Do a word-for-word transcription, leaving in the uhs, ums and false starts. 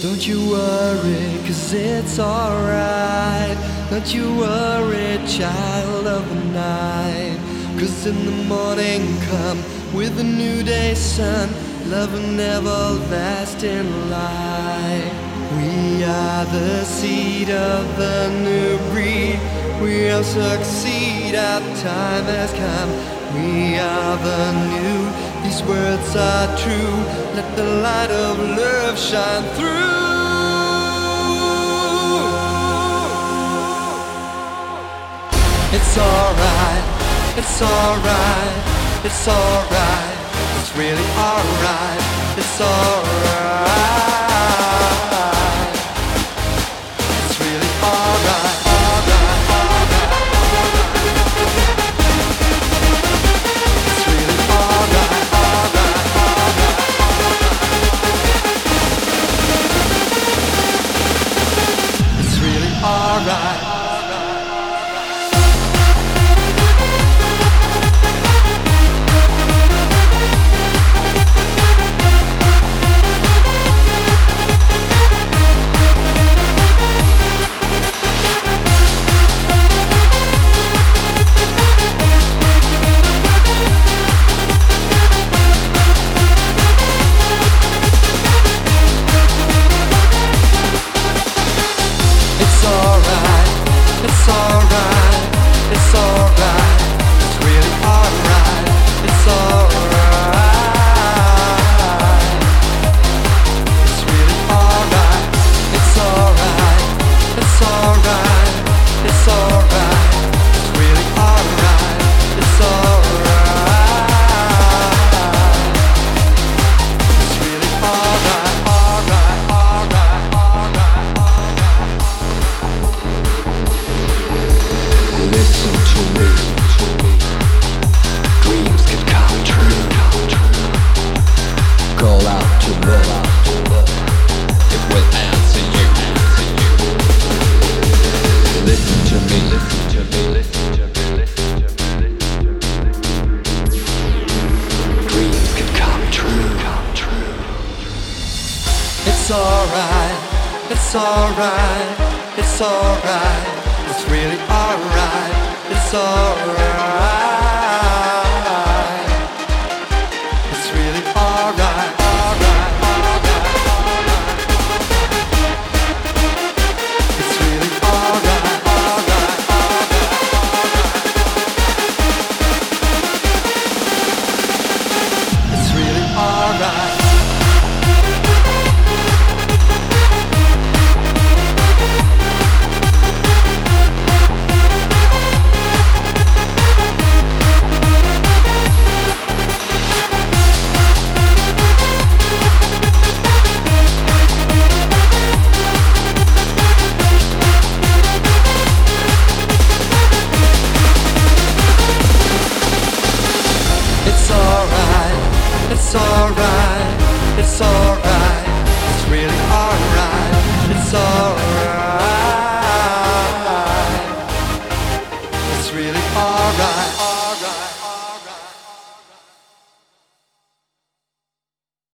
Don't you worry, cause it's alright. Don't you worry, child of the night. Cause in the morning come with a new day sun, love and everlasting light. We are the seed of the new breed. We'll succeed, our time has come. We are the new, these words are true. Let the light of love shine through. It's alright, it's alright, it's alright. It's really alright, it's alright. It's really alright, alright, alright. It's really alright, alright, alright. It's really alright. It's alright, it's alright, it's alright. It's really alright, it's alright.